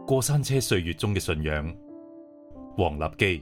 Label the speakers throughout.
Speaker 1: 過山車歲月中嘅信仰。黃立基。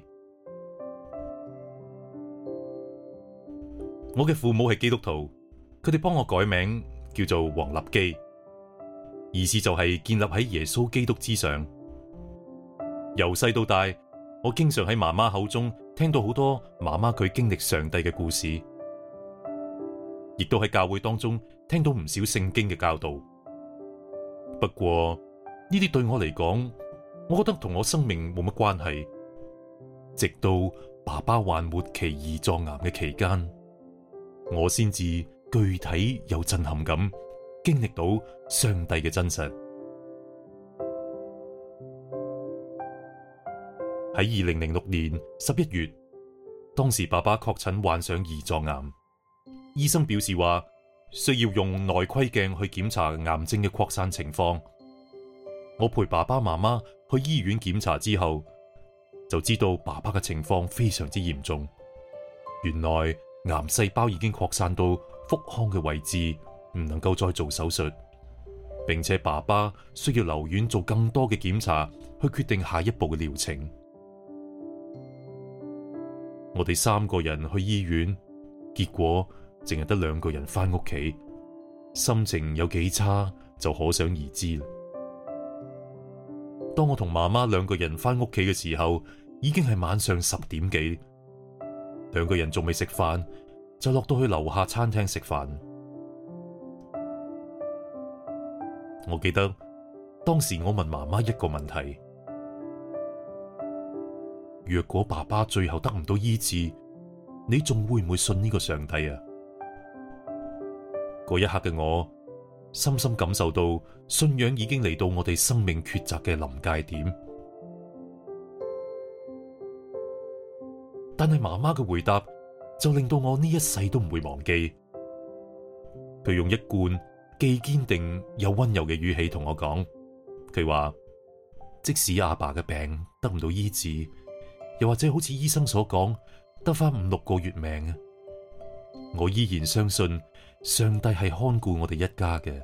Speaker 1: 我嘅父母係基督徒，佢哋幫我改名叫做黃立基，意思就係建立喺耶穌基督之上。由細到大，我經常喺媽媽口中聽到好多媽媽佢經歷上帝嘅故事，亦都喺教會當中聽到唔少聖經嘅教導。不過呢啲對我嚟講，我覺得同我生命冇乜關係。直到爸爸患末期胰臟癌嘅期間，我先至具體又震撼咁經歷到上帝嘅真實。喺2006年11月，當時爸爸確診患上胰臟癌，醫生表示話需要用內窺鏡去檢查癌症嘅擴散情況。我陪爸爸媽媽去醫院檢查之後，就知道爸爸嘅情況非常之嚴重。原來癌細胞已經擴散到腹腔嘅位置，唔能夠再做手術，並且爸爸需要留院做更多嘅檢查，去決定下一步嘅療程。我哋3個人去醫院，結果淨係得2個人返屋企，心情有幾差就可想而知。當我同媽媽2個人返屋企嘅時候，已經係晚上10點幾，2個人仲未食飯，就落到去樓下餐廳食飯。我記得當時我問媽媽一個問題：若果爸爸最後得唔到醫治，你仲會唔會信呢個上帝啊？嗰一刻嘅我，深深感受到信仰已經嚟到我哋生命抉擇嘅臨界點。但係媽媽嘅回答就令到我呢一世都唔會忘記。佢用一貫既堅定又溫柔嘅語氣同我講，佢話即使阿爸嘅病得唔到醫治，又或者好似醫生所講得返5-6個月命，我依然相信上帝係看顧我哋一家嘅。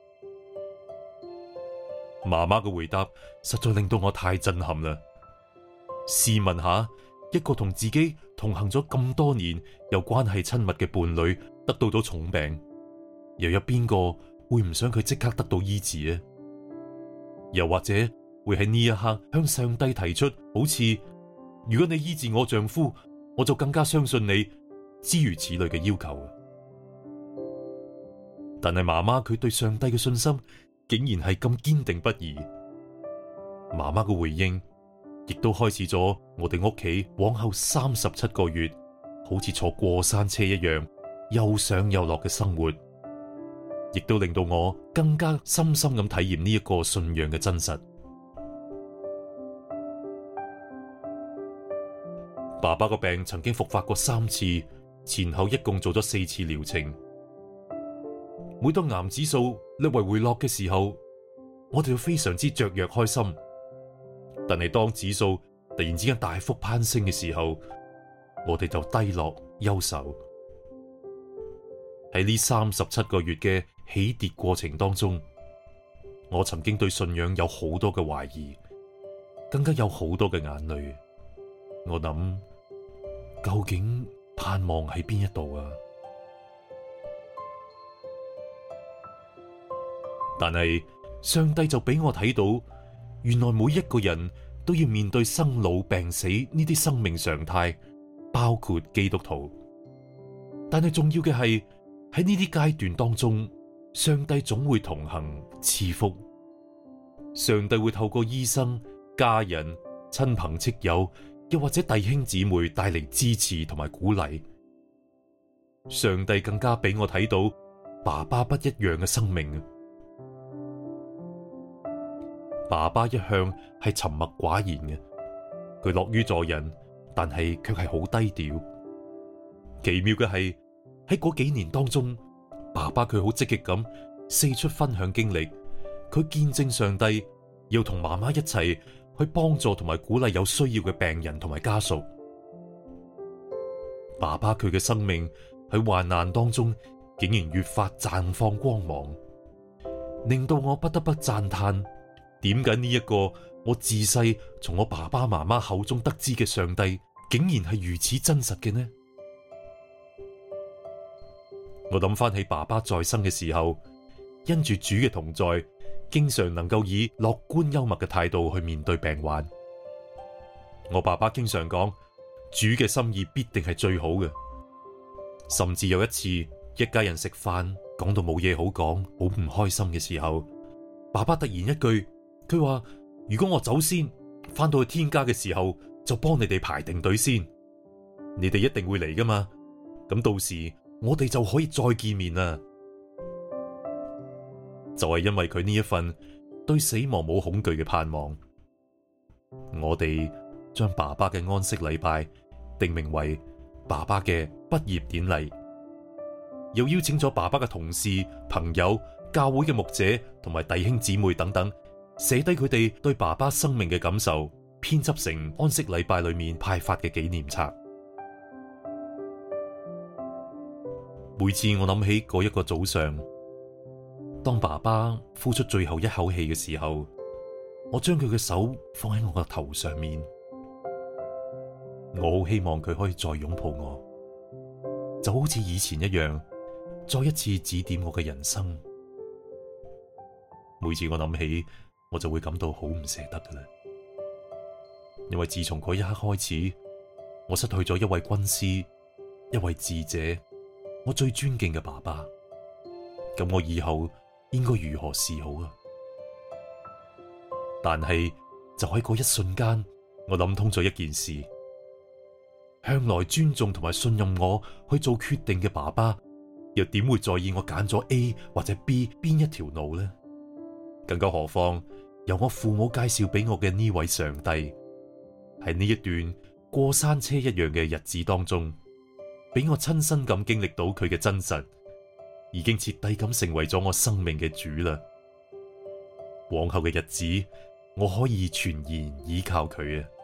Speaker 1: 媽媽嘅回答實在令到我太震撼啦！試問下，一個同自己同行咗咁多年又關係親密嘅伴侶得到咗重病，又有邊個會唔想佢即刻得到醫治啊？又或者會喺呢一刻向上帝提出好似如果你醫治我丈夫，我就更加相信你，諸如此類嘅要求。但係媽媽佢對上帝嘅信心竟然係咁堅定不移。媽媽嘅回應亦都開始咗我哋屋企往後37個月好似坐過山車一樣又上又落嘅生活，亦都令到我更加深深咁體驗呢一個信仰嘅真實。爸爸個病曾經復發過3次，前後一共做咗4次療程。每當癌指數略為回落嘅時候，我哋就非常之雀躍開心。但係當指數突然之間大幅攀升嘅時候，我哋就低落憂愁。喺呢37個月嘅起跌過程當中，我曾經對信仰有好多嘅懷疑，更加有好多嘅眼淚。我諗，究竟盼望喺邊一度啊？但係上帝就俾我睇到，原來每一個人都要面對生老病死呢啲生命常態，包括基督徒。但係重要嘅係喺呢啲階段當中，上帝總會同行賜福。上帝會透過醫生、家人、親朋戚友，又或者弟兄姊妹帶嚟支持同埋鼓勵。上帝更加俾我睇到爸爸不一樣嘅生命。爸爸一向係沉默寡言嘅，佢樂於助人，但係卻係好低調。奇妙嘅係喺嗰幾年當中，爸爸佢好積極咁四出分享經歷，佢見證上帝要同媽媽一齊去幫助同埋鼓勵有需要嘅病人同埋家屬。爸爸佢嘅生命喺患難當中竟然越發綻放光芒，令到我不得不讚嘆，點解呢一個我自細從我爸爸媽媽口中得知嘅上帝，竟然係如此真實嘅呢？我諗翻起爸爸在生嘅時候，因住主嘅同在，經常能夠以樂觀幽默嘅態度去面對病患。我爸爸經常講，主嘅心意必定係最好嘅。甚至有一次，一家人食飯講到冇嘢好講，好唔開心嘅時候，爸爸突然一句，佢話：如果我走先，翻到去天家嘅時候，就幫你哋排定隊先。你哋一定會嚟噶嘛？咁到時我哋就可以再見面啦。就係因為佢呢一份對死亡冇恐懼嘅盼望，我哋將爸爸嘅安息禮拜定名為爸爸嘅畢業典禮，又邀請咗爸爸嘅同事、朋友、教會嘅牧者同埋弟兄姊妹等等，寫低佢哋對爸爸生命嘅感受，編輯成安息禮拜裏面派發嘅紀念冊。每次我諗起嗰一個早上，當爸爸呼出最後一口氣嘅時候，我將佢嘅手放喺我個頭上面，我好希望佢可以再擁抱我，就好似以前一樣，再一次指點我嘅人生。每次我諗起，我就會感到好唔捨得㗎喇，因為自從嗰一刻開始，我失去咗一位軍師，一位智者，我最尊敬嘅爸爸。咁我以後應該如何是好啊？但係就喺嗰一瞬間，我諗通咗一件事：向來尊重同埋信任我去做決定嘅爸爸，又點會在意我揀咗 A 或者 B 邊一條路呢？更加何況由我父母介紹俾我嘅呢位上帝，喺呢一段過山車一樣嘅日子當中，俾我親身咁經歷到佢嘅真實，已經徹底咁成為咗我生命嘅主啦。往後嘅日子，我可以全然依靠佢啊！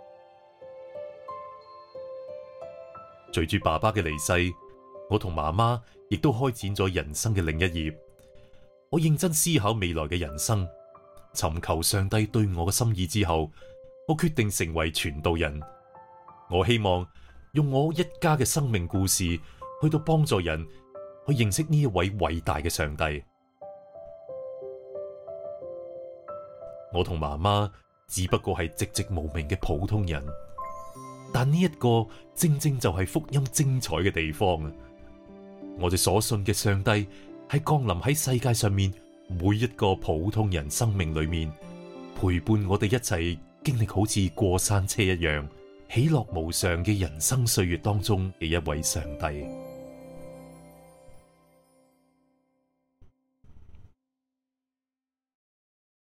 Speaker 1: 隨住爸爸嘅離世，我同媽媽亦都開展咗人生嘅另一頁。我認真思考未來嘅人生，尋求上帝對我嘅心意之後，我決定成為傳道人。我希望用我一家嘅生命故事，去到幫助人去認識呢一位偉大嘅上帝。我同媽媽只不過係寂寂無名嘅普通人，但呢一個正正就係福音精彩嘅地方啊！我哋所信嘅上帝係降臨喺世界上面每一個普通人生命裏面，陪伴我哋一齊經歷好似過山車一樣喜樂無常嘅人生歲月當中嘅一位上帝。